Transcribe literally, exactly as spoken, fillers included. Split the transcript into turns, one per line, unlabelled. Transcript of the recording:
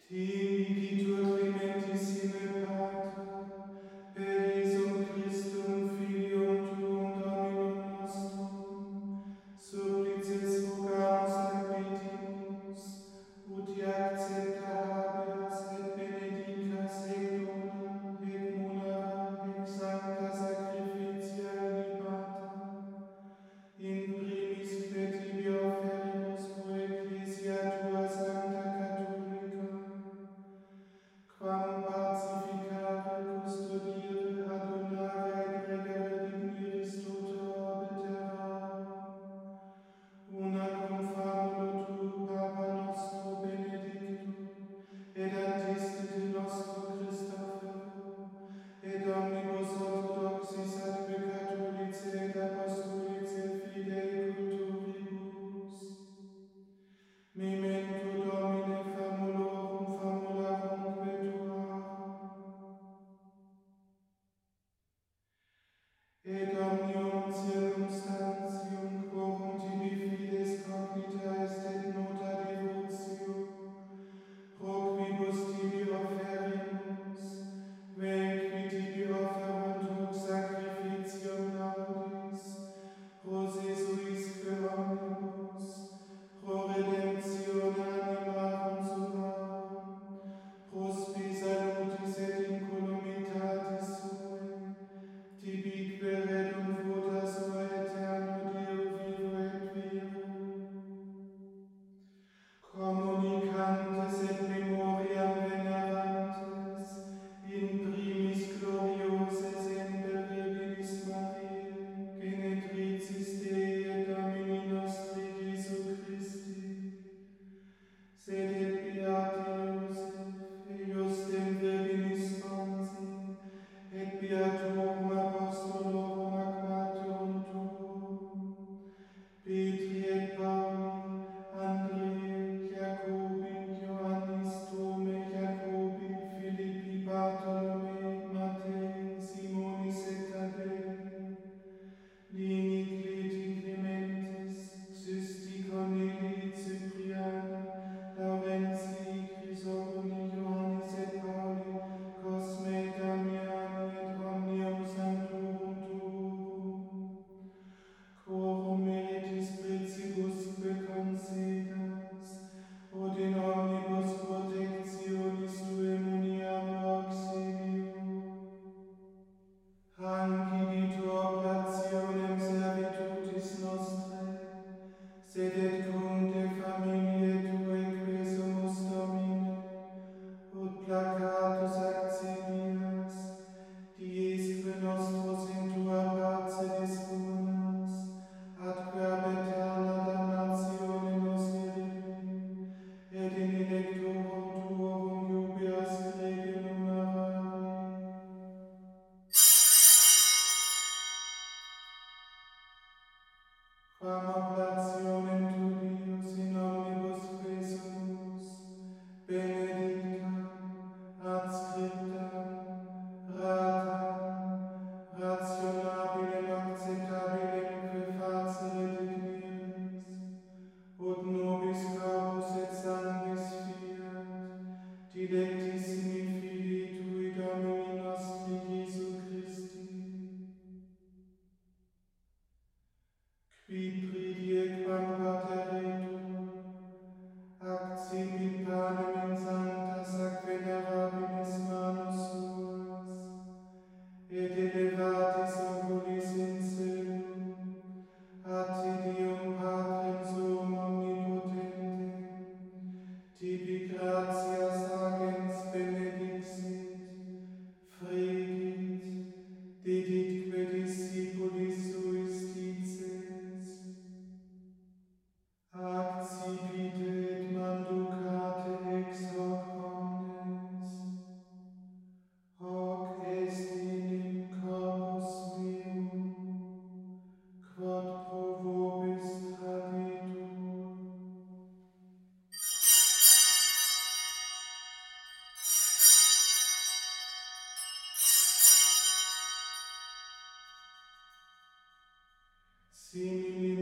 Tibitur clementissime Pater, per Jesum Christum Filium Tuum Dominum nostrum, supplices vocamus ac petimus, ut accepta habeas et benedicas hec dona, hec munera, hec sancta sacrificia libata, in primis petibi oferimus pro Ecclesia tua sancta catholica, quam pacificare, custodire, adonare et regere digniris tota orbe terrarum, una cum famulo tu, Papa nostro Benedictum, et antistite nostro Christophero, et omnibus orthodoxis atque catholice et apostolice fidei culturibus. Memento Domine famulorum famularumque tuarum. Et omnium circumstantium quorum tibi fides cognita est et nota devotio, pro quibus tibi oferimus, vel qui tibi offerunt hoc sacrificium laudis, pro Jesuisque omnibus, pro redemptione animarum suarum, pro spi salutis et incolumitatis suae, tibique redunt vota sua eterno Deo vivo et vero. Communicantes et memoriam venerantes, in primis gloriose semper Virginis Mariae, genetricis Dei et Domini nostri Iesu Christi, sed et beati Iosef, eiusdem Virginis sponsi, et beatorum apostolorum aquaturum tuum, Petri et Pauli, Andrei, Jacobi, Ioannis, Tome, Jacobi, Philippi, Bartolomei, Mattei, Simonis et Thaddei, Lini, Cleti, Clementes, Xysti, Cornelii, Cypriani, Laurentii, Chrysogoni, Ioannis et Pauli, Cosme, Damiani et omnium sanctorum tuorum, quorum meritis precibusque concedas, ut in omnibus protectionis tuae muniam auxilium. Hanc igitur oblationem servitutis nostrae, sed et cum de familiae tuae quesumus Domine, ut placatus accepias, diesque nostros in tua pace disponas, atque ab aeterna damnatione nos irreprim, et in electorum tuorum jubeas grege numerari. Quam oblationem tuius in omnibus quesumus, benedictam, adscriptam, ratam, rationabilem acceptabilem que facere digniris, ut nobis corpus et sanguis fiat, dilectissimi filii tui Domini nostri Iesu Christi, qui pridie quam pateretur, accipit panem in sanctas ac venerabilis manus suas, et elevatis oculis in caelum, ad Deum Patrem suum omnipotentem, tibi gratias agens benedixit, fregit, deditque discipulis suis dices, accipite et manducate ex hoc omnes, hoc est in corpus meum, quod pro vobis traditur. Simili